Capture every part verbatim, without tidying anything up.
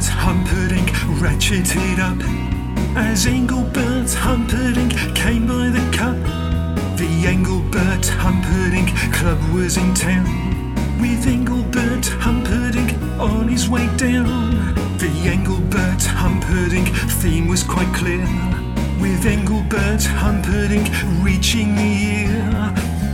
Humperdinck ratcheted up as Engelbert Humperdinck came by the cup. The Engelbert Humperdinck Club was in town, with Engelbert Humperdinck on his way down. The Engelbert Humperdinck theme was quite clear, with Engelbert Humperdinck reaching the ear.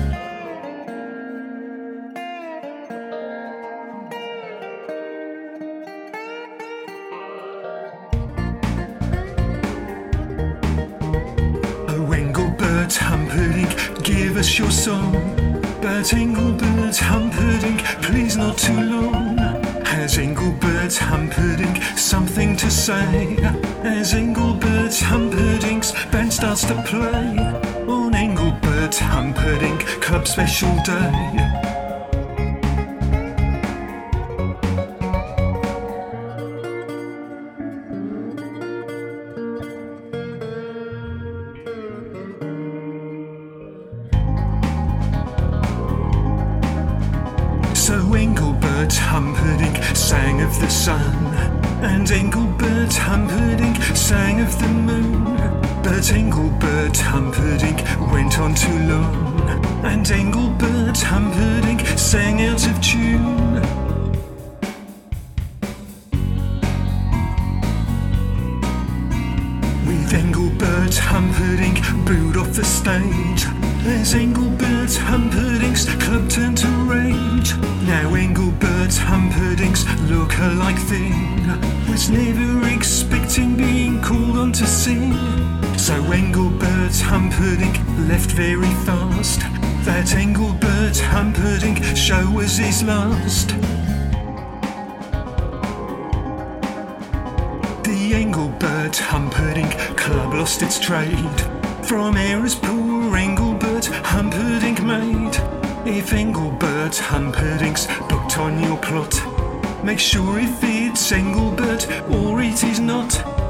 Oh, Engelbert Humperdinck, give us your song. But Engelbert Humperdinck, please not too long. Has Engelbert Humperdinck something to say? As Engelbert Humperdinck's band starts to play on Engelbert Humperdinck Club Special Day. So Engelbert Humperdinck sang of the sun, and Engelbert Humperdinck sang of the moon. But Engelbert Humperdinck went on too long, and Engelbert Humperdinck sang out of tune. With Engelbert Humperdinck booed off the stage, as Engelbert Humperdinck's club turned to rage. Now Engelbert Humperdinck's look-alike thing was never expecting being called on to sing. So Engelbert Humperdinck left very fast. That Engelbert Humperdinck show was his last. The Engelbert Humperdinck Club lost its trade from errors poor Engelbert Humperdinck made. If Engelbert Humperdinck's booked on your plot, make sure if it's Engelbert or it is not.